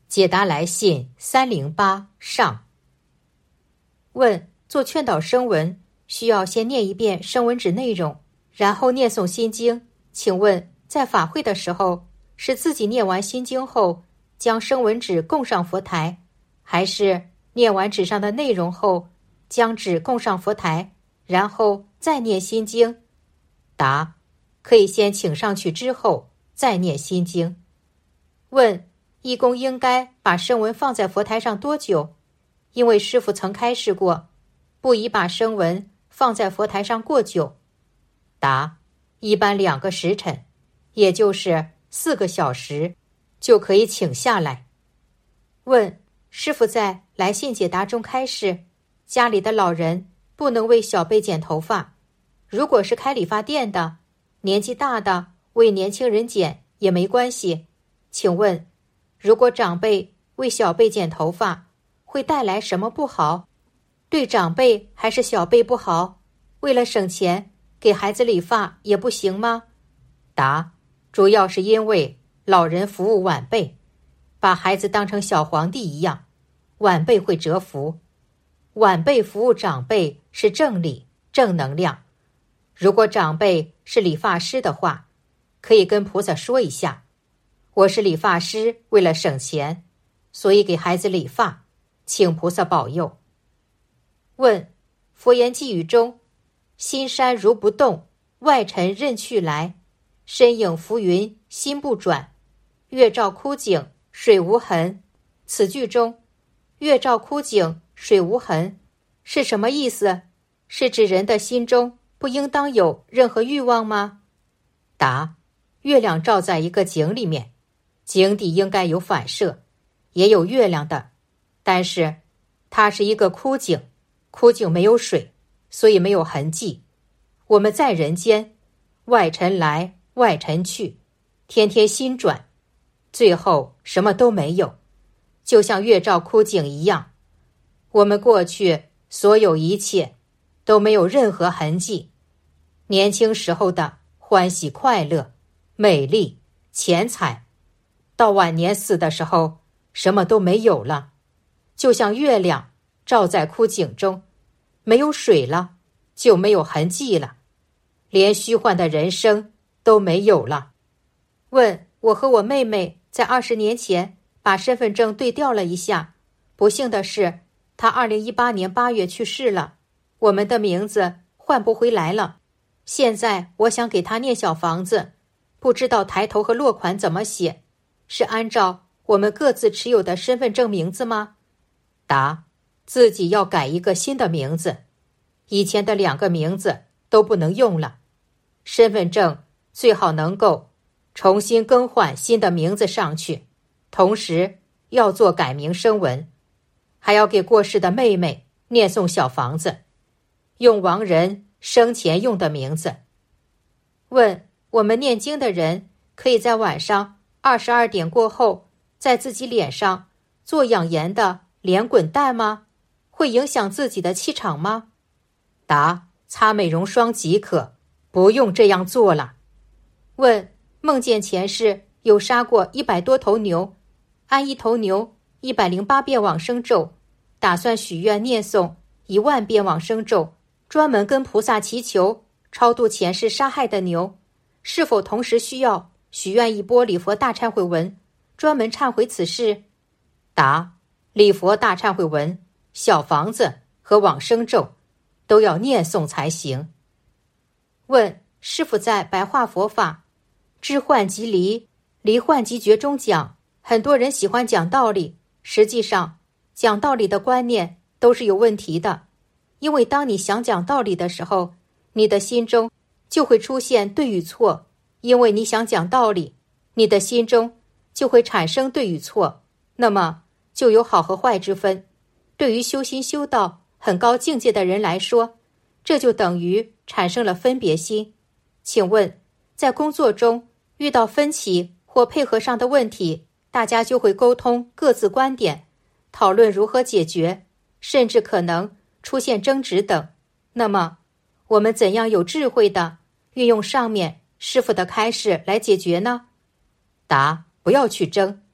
解答来信308上。问：做劝导声闻需要先念一遍声闻指内容，然后念诵心经，请问在法会的时候是自己念完心经后将声闻指供上佛台，还是念完纸上的内容后将纸供上佛台，然后再念心经？答：可以先请上去之后再念心经。问：义工应该把声闻放在佛台上多久？因为师父曾开示过，不宜把声闻放在佛台上过久。答：一般2个时辰，也就是4个小时就可以请下来。问：师父在来信解答中开示，家里的老人不能为小辈剪头发，如果是开理发店的，年纪大的为年轻人剪也没关系。请问，如果长辈为小辈剪头发，会带来什么不好？对长辈还是小辈不好？为了省钱，给孩子理发也不行吗？答：主要是因为老人服务晚辈，把孩子当成小皇帝一样，晚辈会折服。晚辈服务长辈是正理、正能量。如果长辈是理发师的话，可以跟菩萨说一下，我是理发师，为了省钱，所以给孩子理发，请菩萨保佑。问：佛言偈语中，心山如不动，外尘任去来，身影浮云，心不转，月照枯井，水无痕。此句中，月照枯井，水无痕是什么意思？是指人的心中不应当有任何欲望吗？答：月亮照在一个井里面，井底应该有反射，也有月亮的，但是它是一个枯井，枯井没有水，所以没有痕迹。我们在人间，外尘来外尘去，天天心转，最后什么都没有，就像月照枯井一样。我们过去所有一切都没有任何痕迹，年轻时候的欢喜快乐、美丽、钱财，到晚年死的时候什么都没有了，就像月亮照在枯井中，没有水了，就没有痕迹了，连虚幻的人生都没有了。问：我和我妹妹在20年前把身份证对调了一下，不幸的是她2018年8月去世了，我们的名字换不回来了。现在我想给她念小房子，不知道抬头和落款怎么写，是按照我们各自持有的身份证名字吗？答：自己要改一个新的名字，以前的2个名字都不能用了。身份证最好能够重新更换新的名字上去，同时要做改名声闻，还要给过世的妹妹念诵小房子，用亡人生前用的名字。问：我们念经的人可以在晚上22点过后在自己脸上做养颜的脸滚蛋吗？会影响自己的气场吗？答：擦美容霜即可，不用这样做了。问：梦见前世有杀过100多头牛，按一头牛108遍往生咒，打算许愿念诵10000遍往生咒，专门跟菩萨祈求超度前世杀害的牛，是否同时需要许愿一波礼佛大忏悔文，专门忏悔此事？答：礼佛大忏悔文、小房子和往生咒都要念诵才行。问：师父在白话佛法知幻即离，离幻即觉中讲，很多人喜欢讲道理，实际上讲道理的观念都是有问题的。因为当你想讲道理的时候，你的心中就会出现对与错，因为你想讲道理，你的心中就会产生对与错，那么就有好和坏之分。对于修心修道很高境界的人来说，这就等于产生了分别心。请问，在工作中遇到分歧或配合上的问题，大家就会沟通各自观点，讨论如何解决，甚至可能出现争执等。那么我们怎样有智慧地运用上面师父的开示来解决呢？答：不要去争，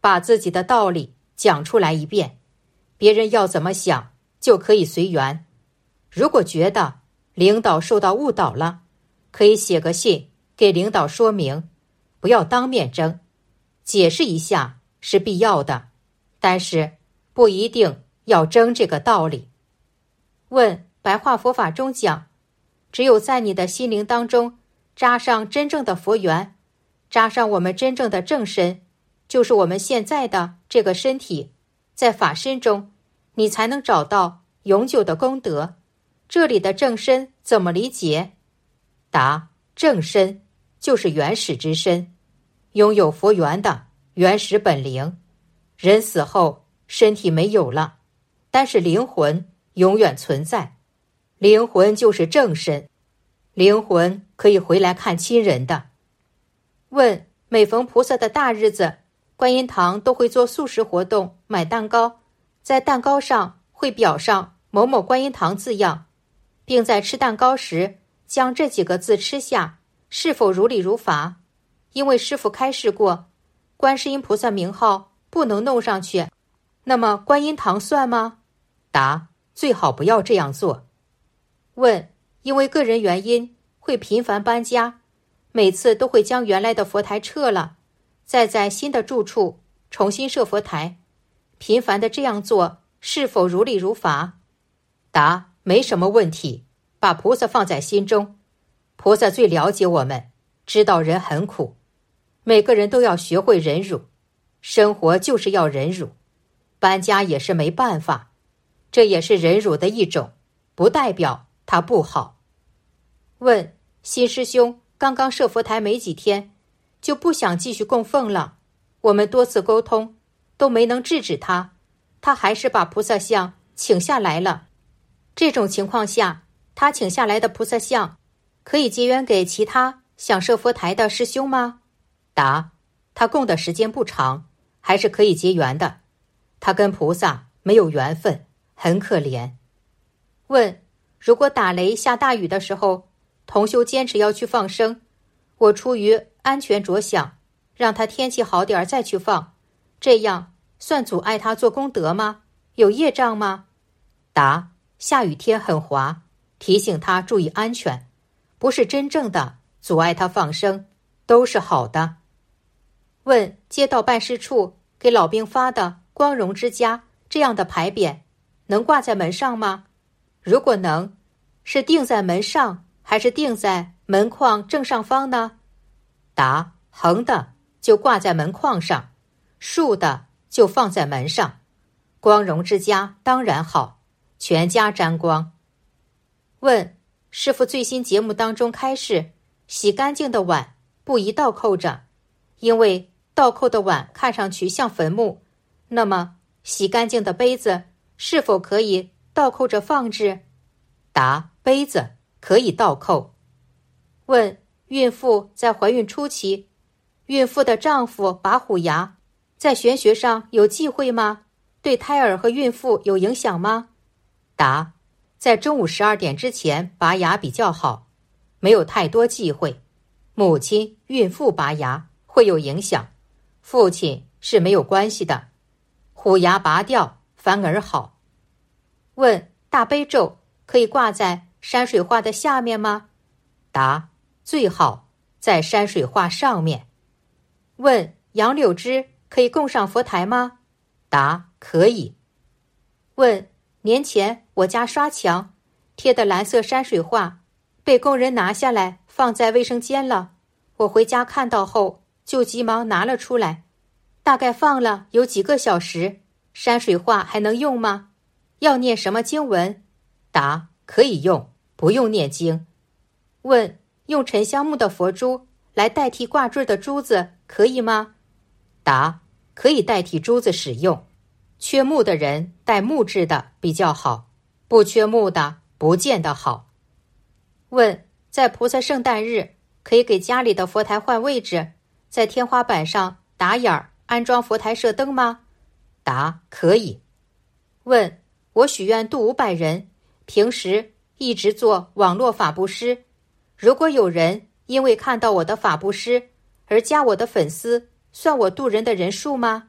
把自己的道理讲出来一遍，别人要怎么想就可以随缘。如果觉得领导受到误导了，可以写个信给领导说明，不要当面争，解释一下是必要的，但是不一定要争这个道理。问：白话佛法中讲，只有在你的心灵当中扎上真正的佛缘，扎上我们真正的正身，就是我们现在的这个身体，在法身中你才能找到永久的功德。这里的正身怎么理解？答：正身就是原始之身，拥有佛缘的原始本灵。人死后身体没有了，但是灵魂永远存在，灵魂就是正身，灵魂可以回来看亲人的。问：每逢菩萨的大日子，观音堂都会做素食活动，买蛋糕，在蛋糕上会标上某某观音堂字样，并在吃蛋糕时将这几个字吃下，是否如理如法？因为师父开示过，观世音菩萨名号不能弄上去，那么观音堂算吗？答：最好不要这样做。问：因为个人原因会频繁搬家，每次都会将原来的佛台撤了，再在新的住处重新设佛台，频繁的这样做是否如理如法？答：没什么问题，把菩萨放在心中，菩萨最了解我们，知道人很苦，每个人都要学会忍辱，生活就是要忍辱，搬家也是没办法，这也是忍辱的一种，不代表它不好。问：新师兄刚刚设佛台没几天，就不想继续供奉了，我们多次沟通都没能制止他，他还是把菩萨像请下来了。这种情况下，他请下来的菩萨像可以结缘给其他想设佛台的师兄吗？答：他供的时间不长，还是可以结缘的，他跟菩萨没有缘分，很可怜。问：如果打雷下大雨的时候，同修坚持要去放生，我出于安全着想，让他天气好点再去放，这样算阻碍他做功德吗？有业障吗？答：下雨天很滑，提醒他注意安全，不是真正的阻碍他放生，都是好的。问：街道办事处给老兵发的光荣之家这样的牌匾能挂在门上吗？如果能，是钉在门上还是钉在门框正上方呢？答：横的就挂在门框上，竖的就放在门上。光荣之家当然好，全家沾光。问：师父最新节目当中开示，洗干净的碗不宜倒扣着，因为倒扣的碗看上去像坟墓，那么洗干净的杯子是否可以倒扣着放置？答：杯子可以倒扣。问：孕妇在怀孕初期，孕妇的丈夫拔虎牙，在玄学上有忌讳吗？对胎儿和孕妇有影响吗？答：在中午12点之前拔牙比较好，没有太多忌讳。母亲、孕妇拔牙会有影响，父亲是没有关系的，虎牙拔掉反而好。问：大悲咒可以挂在山水画的下面吗？答：最好在山水画上面。问：杨柳枝可以供上佛台吗？答：可以。问：年前我家刷墙贴的蓝色山水画被工人拿下来放在卫生间了，我回家看到后就急忙拿了出来，大概放了有几个小时，山水画还能用吗？要念什么经文？答：可以用，不用念经。问：用沉香木的佛珠来代替挂坠的珠子可以吗？答：可以代替珠子使用，缺木的人戴木质的比较好，不缺木的不见得好。问：在菩萨圣诞日可以给家里的佛台换位置，在天花板上打眼儿安装佛台射灯吗？答：可以。问：我许愿度500人，平时一直做网络法布施，如果有人因为看到我的法布施而加我的粉丝，算我度人的人数吗？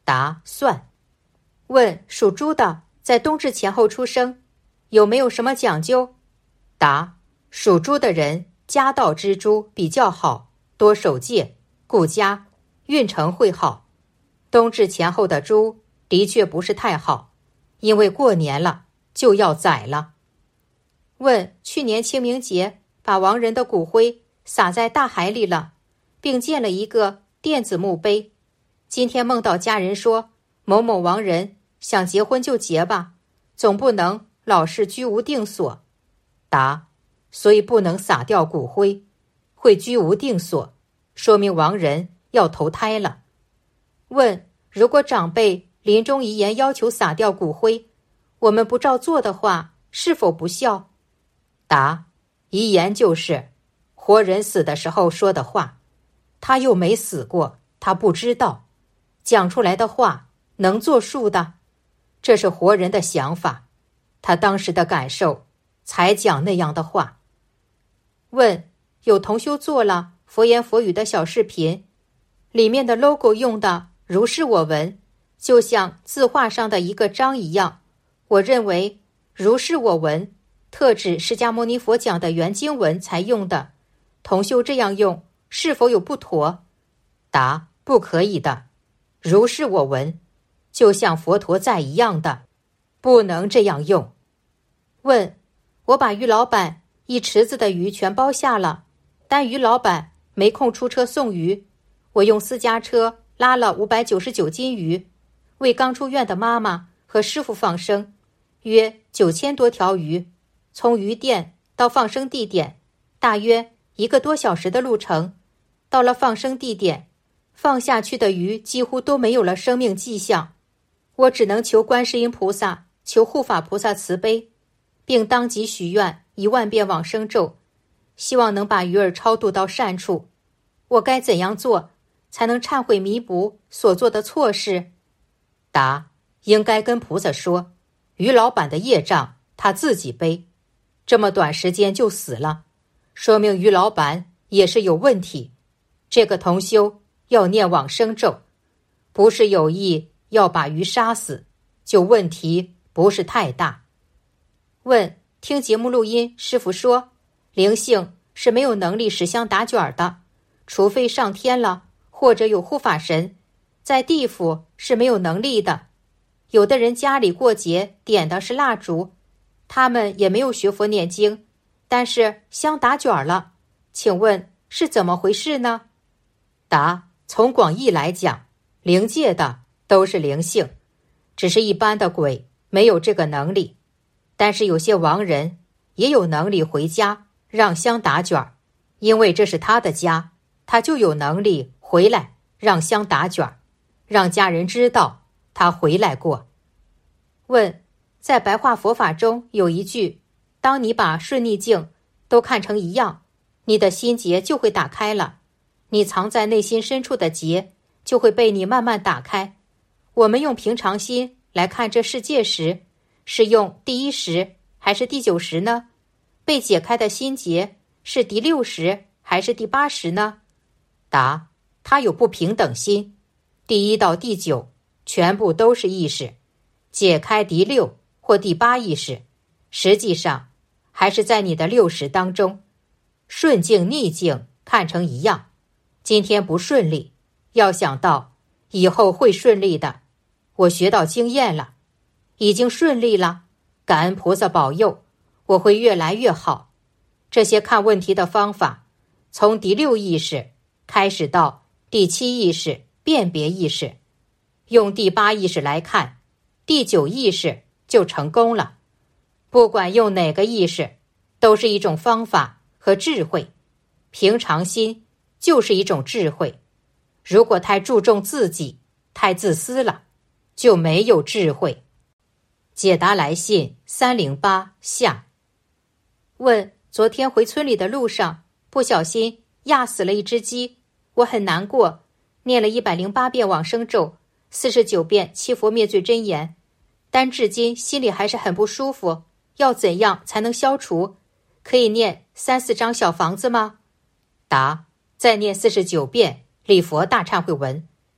答：算。问：属猪的在冬至前后出生，有没有什么讲究？答：属猪的人家道之猪比较好，多守戒，顾家，运程会好。冬至前后的猪的确不是太好，因为过年了就要宰了。问：去年清明节把亡人的骨灰撒在大海里了，并建了一个电子墓碑。今天梦到家人说，某某亡人想结婚就结吧，总不能老是居无定所。答：所以不能撒掉骨灰，会居无定所，说明亡人要投胎了。问：如果长辈临终遗言要求撒掉骨灰，我们不照做的话，是否不孝？答：遗言就是活人死的时候说的话，他又没死过，他不知道，讲出来的话能作数的，这是活人的想法，他当时的感受才讲那样的话。问：有同修做了佛言佛语的小视频，里面的 logo 用的如是我闻，就像字画上的一个章一样，我认为如是我闻特指释迦牟尼佛讲的原经文才用的，同修这样用是否有不妥？答：不可以的，如是我闻就像佛陀在一样的，不能这样用。问：我把于老板一池子的鱼全包下了，但于老板没空出车送鱼，我用私家车拉了599斤鱼，为刚出院的妈妈和师傅放生，约9000多条鱼，从鱼店到放生地点大约1个多小时的路程。到了放生地点，放下去的鱼几乎都没有了生命迹象，我只能求观世音菩萨，求护法菩萨慈悲，并当即许愿1万遍往生咒，希望能把鱼儿超度到善处。我该怎样做才能忏悔弥补所做的错事？答：应该跟菩萨说，于老板的业障他自己背，这么短时间就死了，说明于老板也是有问题。这个同修要念往生咒，不是有意要把鱼杀死，就问题不是太大。问：听节目录音，师父说灵性是没有能力使香打卷的，除非上天了，或者有护法神，在地府是没有能力的。有的人家里过节点的是蜡烛，他们也没有学佛念经，但是香打卷了，请问是怎么回事呢？答：从广义来讲，灵界的都是灵性，只是一般的鬼没有这个能力，但是有些亡人也有能力回家让香打卷，因为这是他的家，他就有能力回来让香打卷，让家人知道他回来过。问：在白话佛法中有一句，当你把顺逆境都看成一样，你的心结就会打开了，你藏在内心深处的结就会被你慢慢打开。我们用平常心来看这世界时，是用第1识还是第9识呢？被解开的心结是第6识还是第8识呢？答：它有不平等心，第1到第9全部都是意识，解开第6或第8意识，实际上还是在你的6识当中。顺境逆境看成一样，今天不顺利，要想到以后会顺利的，我学到经验了，已经顺利了，感恩菩萨保佑，我会越来越好。这些看问题的方法，从第6意识开始到第7意识辨别意识，用第8意识来看，第9意识就成功了。不管用哪个意识，都是一种方法和智慧。平常心就是一种智慧，如果太注重自己，太自私了，就没有智慧。解答来信308下。问：昨天回村里的路上，不小心压死了一只鸡，我很难过，念了108遍往生咒，49遍七佛灭罪真言，但至今心里还是很不舒服，要怎样才能消除？可以念3、4张小房子吗？答：再念49遍礼佛大忏悔文。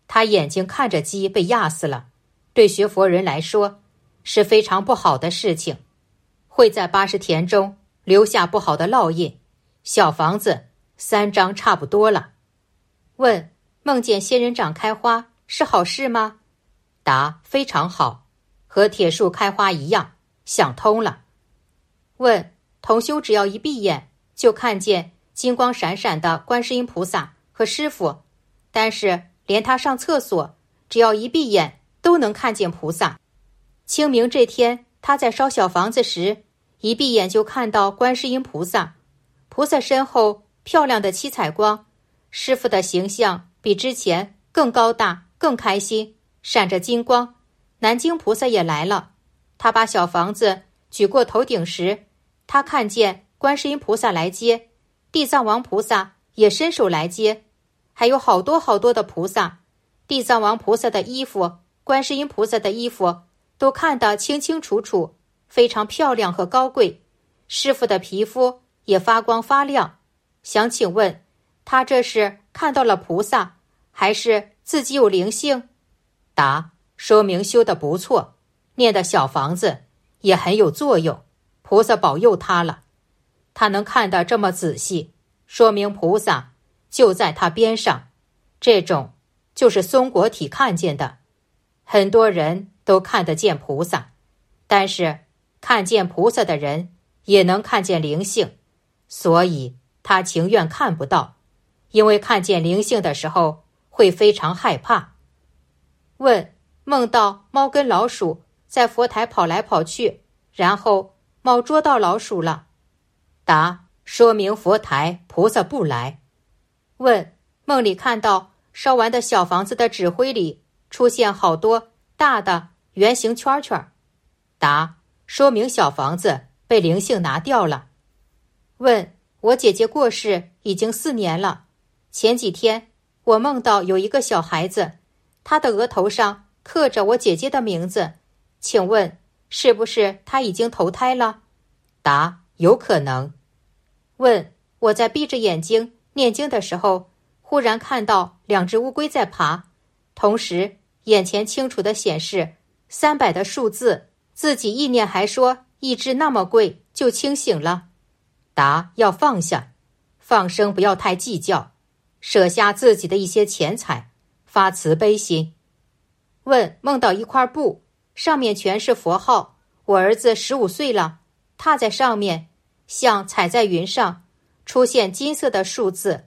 他眼睛看着鸡被压死了，对学佛人来说是非常不好的事情，会在80田中留下不好的烙印。小房子3张差不多了。问：梦见仙人掌开花是好事吗？答：非常好，和铁树开花一样，想通了。问：同修只要一闭眼就看见金光闪闪的观世音菩萨和师父，但是连他上厕所只要一闭眼都能看见菩萨。清明这天他在烧小房子时，一闭眼就看到观世音菩萨，菩萨身后漂亮的七彩光，师父的形象比之前更高大更开心，闪着金光。南京菩萨也来了，他把小房子举过头顶时，他看见观世音菩萨来接，地藏王菩萨也伸手来接，还有好多好多的菩萨。地藏王菩萨的衣服，观世音菩萨的衣服都看得清清楚楚，非常漂亮和高贵。师父的皮肤也发光发亮。想请问，他这是看到了菩萨，还是自己有灵性？答：说明修得不错，念的小房子也很有作用，菩萨保佑他了。他能看得这么仔细，说明菩萨就在他边上，这种就是松果体看见的。很多人都看得见菩萨，但是看见菩萨的人也能看见灵性，所以他情愿看不到，因为看见灵性的时候会非常害怕。问：梦到猫跟老鼠在佛台跑来跑去，然后猫捉到老鼠了。答：说明佛台菩萨不来。问：梦里看到烧完的小房子的纸灰里出现好多大的圆形圈圈。答：说明小房子被灵性拿掉了。问：我姐姐过世已经4年了，前几天我梦到有一个小孩子，他的额头上刻着我姐姐的名字，请问是不是他已经投胎了？答：有可能。问：我在闭着眼睛念经的时候，忽然看到2只乌龟在爬，同时眼前清楚地显示300的数字，自己意念还说1只那么贵，就清醒了。答：要放下，放生不要太计较，舍下自己的一些钱财，发慈悲心。问：梦到一块布，上面全是佛号，我儿子15岁了，踏在上面，像踩在云上，出现金色的数字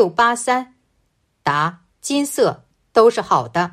683。答：金色都是好的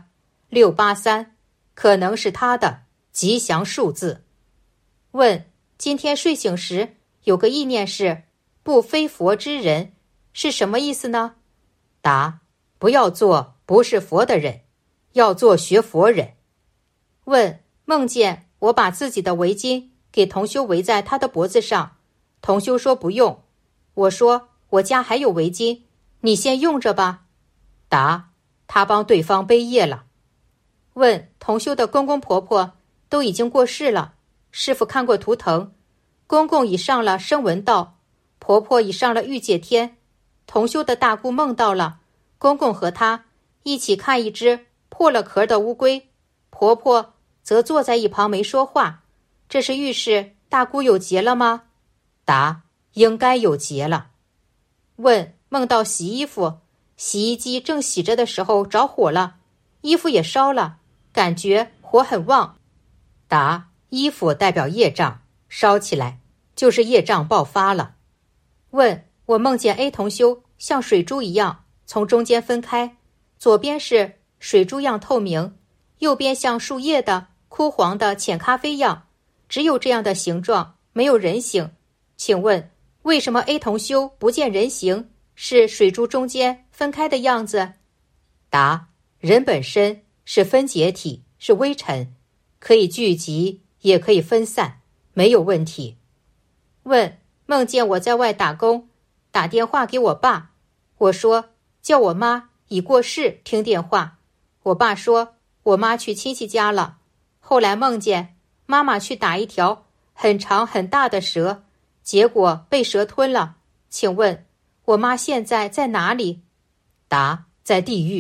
，683可能是他的吉祥数字。问：今天睡醒时有个意念是不非佛之人，是什么意思呢？答：不要做不是佛的人，要做学佛人。问：梦见我把自己的围巾给同修围在他的脖子上，同修说不用，我说我家还有围巾，你先用着吧。答：他帮对方背业了。问：同修的公公婆婆都已经过世了，师父看过图腾，公公已上了声闻道，婆婆已上了御界天，同修的大姑梦到了公公和她一起看一只破了壳的乌龟，婆婆则坐在一旁没说话，这是预示大姑有劫了吗？答：应该有劫了。问：梦到洗衣服，洗衣机正洗着的时候着火了，衣服也烧了，感觉火很旺。答：衣服代表业障，烧起来就是业障爆发了。问：我梦见 A 同修像水珠一样从中间分开，左边是水珠样透明，右边像树叶的枯黄的浅咖啡样，只有这样的形状，没有人形。请问为什么 A 同修不见人形，是水珠中间分开的样子？答：人本身是分解体，是微尘，可以聚集也可以分散，没有问题。问：梦见我在外打工，打电话给我爸，我说叫我妈已过世听电话，我爸说我妈去亲戚家了，后来梦见妈妈去打一条很长很大的蛇，结果被蛇吞了，请问我妈现在在哪里？答：在地狱。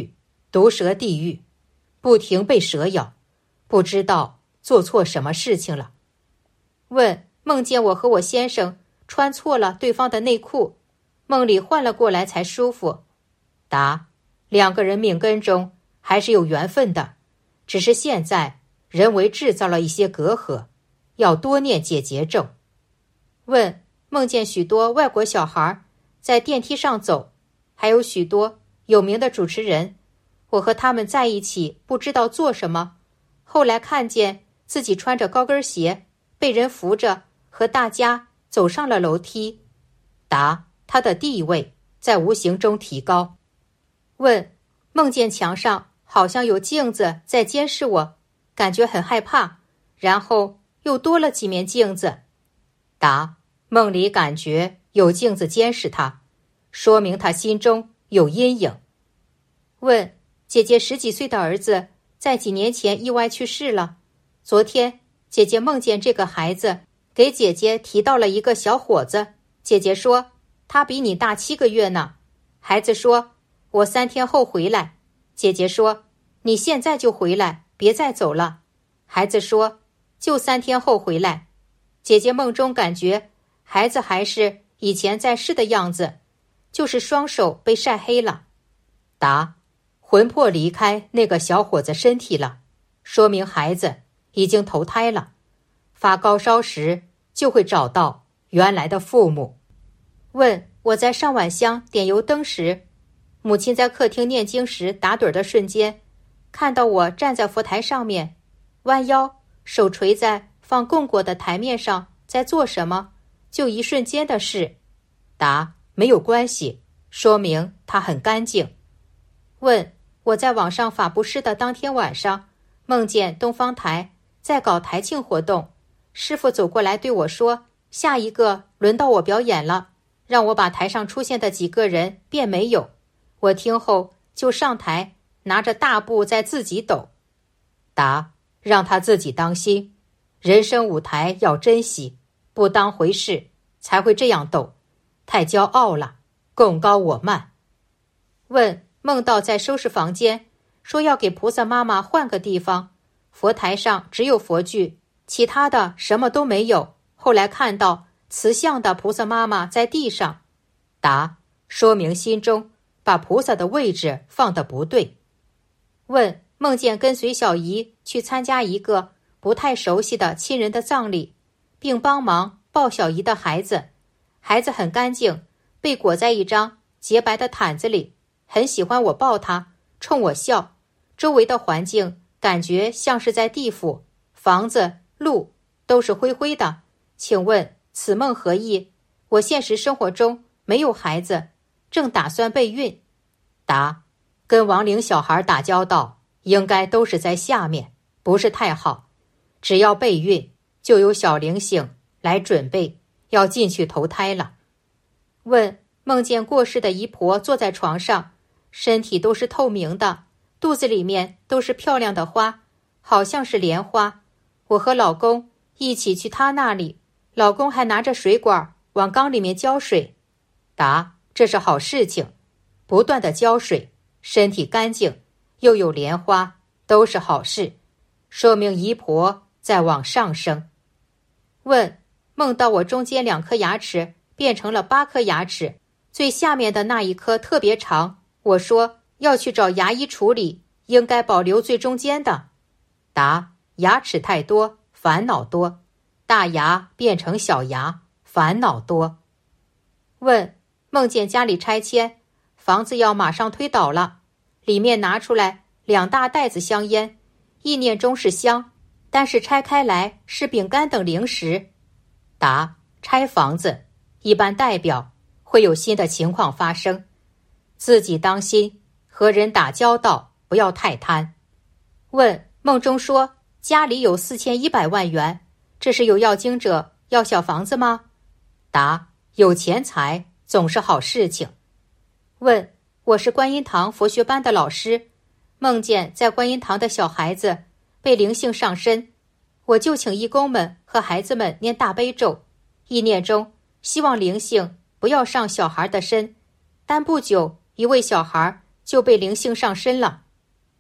毒蛇地狱，不停被蛇咬，不知道做错什么事情了。问，梦见我和我先生穿错了对方的内裤，梦里换了过来才舒服。答，两个人命根中还是有缘分的，只是现在人为制造了一些隔阂，要多念解结咒。问，梦见许多外国小孩在电梯上走，还有许多有名的主持人，我和他们在一起不知道做什么，后来看见自己穿着高跟鞋，被人扶着和大家走上了楼梯。答，他的地位在无形中提高。问，梦见墙上好像有镜子在监视我，感觉很害怕，然后又多了几面镜子。答，梦里感觉有镜子监视他，说明他心中有阴影。问，姐姐10几岁的儿子在几年前意外去世了，昨天姐姐梦见这个孩子给姐姐提到了一个小伙子，姐姐说他比你大7个月呢。孩子说我3天后回来，姐姐说你现在就回来，别再走了。孩子说就3天后回来。姐姐梦中感觉孩子还是以前在世的样子，就是双手被晒黑了。答，魂魄离开那个小伙子身体了，说明孩子已经投胎了，发高烧时就会找到原来的父母。问，我在上晚香点油灯时，母亲在客厅念经时打盹的瞬间，看到我站在佛台上面，弯腰，手垂在放供果的台面上，在做什么？就一瞬间的事。答，没有关系，说明他很干净。问，我在网上法布施的当天晚上，梦见东方台在搞台庆活动，师父走过来对我说，下一个轮到我表演了，让我把台上出现的几个人变没有。我听后就上台，拿着大布在自己抖。答，让他自己当心，人生舞台要珍惜，不当回事才会这样抖，太骄傲了，共高我慢。问，梦到在收拾房间，说要给菩萨妈妈换个地方，佛台上只有佛具，其他的什么都没有，后来看到瓷像的菩萨妈妈在地上。答，说明心中把菩萨的位置放得不对。问，梦见跟随小姨去参加一个不太熟悉的亲人的葬礼，并帮忙抱小姨的孩子，孩子很干净，被裹在一张洁白的毯子里，很喜欢我抱他，冲我笑，周围的环境感觉像是在地府，房子、路都是灰灰的，请问此梦何意？我现实生活中没有孩子，正打算备孕。答，跟亡灵小孩打交道应该都是在下面，不是太好，只要备孕就有小灵性来准备要进去投胎了。问，梦见过世的姨婆坐在床上，身体都是透明的，肚子里面都是漂亮的花，好像是莲花。我和老公一起去她那里，老公还拿着水管往缸里面浇水。答，这是好事情，不断的浇水，身体干净，又有莲花，都是好事，说明姨婆在往上升。问，梦到我中间2颗牙齿变成了8颗牙齿，最下面的那一颗特别长，我说要去找牙医处理，应该保留最中间的。答，牙齿太多，烦恼多，大牙变成小牙，烦恼多。问，梦见家里拆迁，房子要马上推倒了，里面拿出来2大袋子香烟，意念中是香，但是拆开来是饼干等零食。答，拆房子一般代表会有新的情况发生，自己当心，和人打交道不要太贪。问，梦中说家里有4100万元，这是有要经者要小房子吗？答，有钱财总是好事情。问，我是观音堂佛学班的老师，梦见在观音堂的小孩子被灵性上身，我就请义工们和孩子们念大悲咒，意念中希望灵性不要上小孩的身，但不久一位小孩就被灵性上身了，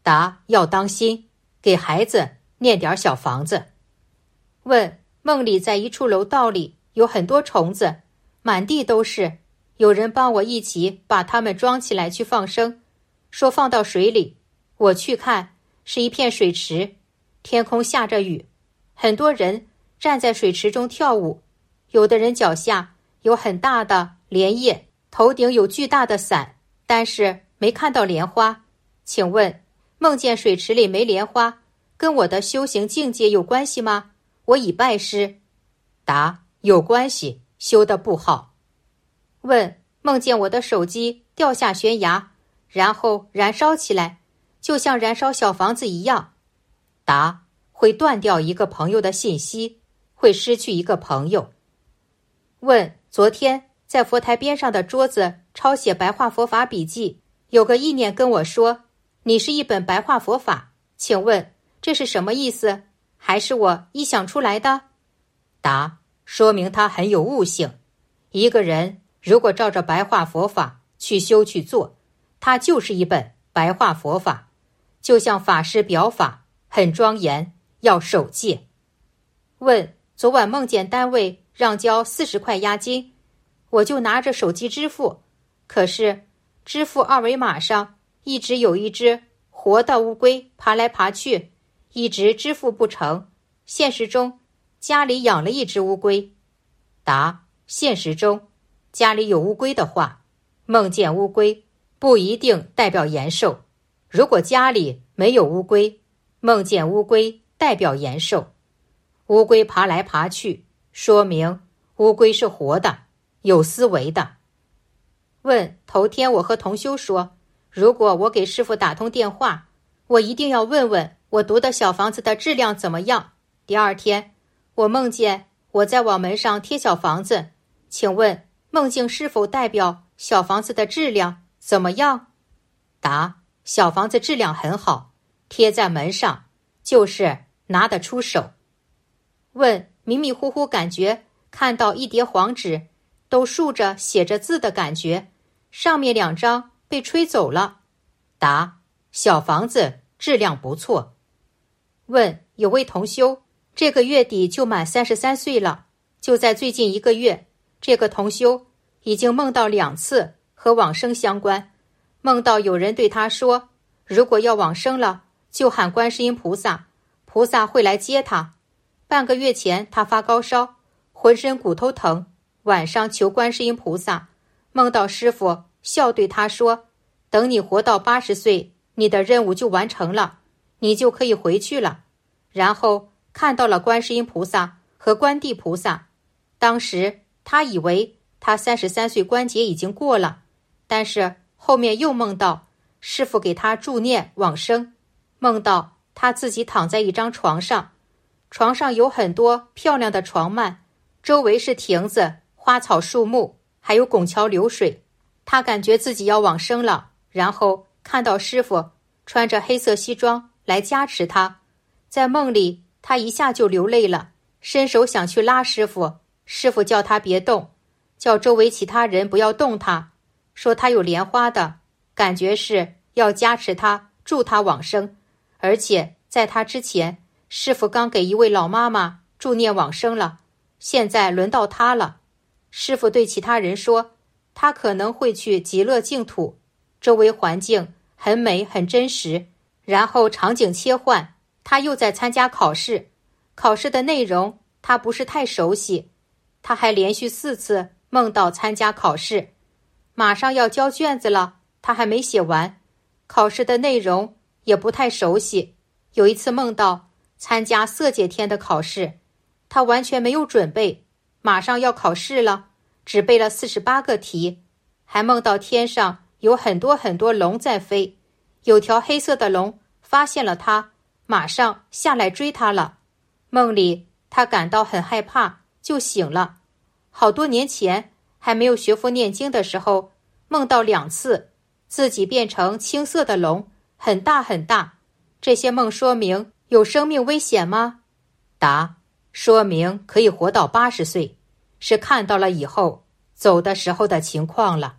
答：要当心，给孩子念点小房子。问：梦里在一处楼道里有很多虫子，满地都是，有人帮我一起把它们装起来去放生，说放到水里。我去看，是一片水池，天空下着雨，很多人站在水池中跳舞，有的人脚下有很大的莲叶，头顶有巨大的伞，但是没看到莲花。请问，梦见水池里没莲花，跟我的修行境界有关系吗？我已拜师。答：有关系，修得不好。问：梦见我的手机掉下悬崖，然后燃烧起来，就像燃烧小房子一样。答：会断掉一个朋友的信息，会失去一个朋友。问：昨天在佛台边上的桌子抄写白话佛法笔记，有个意念跟我说，你是一本白话佛法，请问这是什么意思？还是我臆想出来的？答：说明他很有悟性。一个人如果照着白话佛法去修去做，他就是一本白话佛法，就像法师表法，很庄严，要守戒。问：昨晚梦见单位让交40块押金，我就拿着手机支付，可是支付二维码上一直有一只活的乌龟爬来爬去，一直支付不成。现实中家里养了一只乌龟。答：现实中家里有乌龟的话，梦见乌龟不一定代表延寿。如果家里没有乌龟，梦见乌龟代表延寿。乌龟爬来爬去，说明乌龟是活的，有思维的。问：头天我和同修说，如果我给师父打通电话，我一定要问问我读的小房子的质量怎么样。第二天我梦见我在网门上贴小房子，请问梦境是否代表小房子的质量怎么样？答：小房子质量很好，贴在门上就是拿得出手。问：迷迷糊糊感觉看到一叠黄纸都竖着写着字的感觉，上面2张被吹走了。答：小房子质量不错。问：有位同修这个月底就满33岁了，就在最近1个月，这个同修已经梦到2次和往生相关，梦到有人对他说，如果要往生了，就喊观世音菩萨，菩萨会来接他。半个月前他发高烧，浑身骨头疼，晚上求观世音菩萨，梦到师父笑对他说，等你活到80岁，你的任务就完成了，你就可以回去了。然后看到了观世音菩萨和观地菩萨，当时他以为他33岁关节已经过了，但是后面又梦到师父给他助念往生，梦到他自己躺在一张床上，床上有很多漂亮的床幔，周围是亭子、花草树木，还有拱桥流水。他感觉自己要往生了，然后看到师父穿着黑色西装来加持他。在梦里他一下就流泪了，伸手想去拉师父，师父叫他别动，叫周围其他人不要动他，说他有莲花的，感觉是要加持他，助他往生。而且在他之前，师父刚给一位老妈妈助念往生了，现在轮到他了。师父对其他人说，他可能会去极乐净土，周围环境很美很真实。然后场景切换，他又在参加考试，考试的内容他不是太熟悉，他还连续4次梦到参加考试，马上要交卷子了，他还没写完，考试的内容也不太熟悉。有一次梦到参加色界天的考试，他完全没有准备，马上要考试了，只背了48个题，还梦到天上有很多很多龙在飞，有条黑色的龙发现了他，马上下来追他了。梦里他感到很害怕，就醒了。好多年前还没有学佛念经的时候，梦到2次自己变成青色的龙，很大很大。这些梦说明有生命危险吗？答：说明可以活到80岁，是看到了以后走的时候的情况了。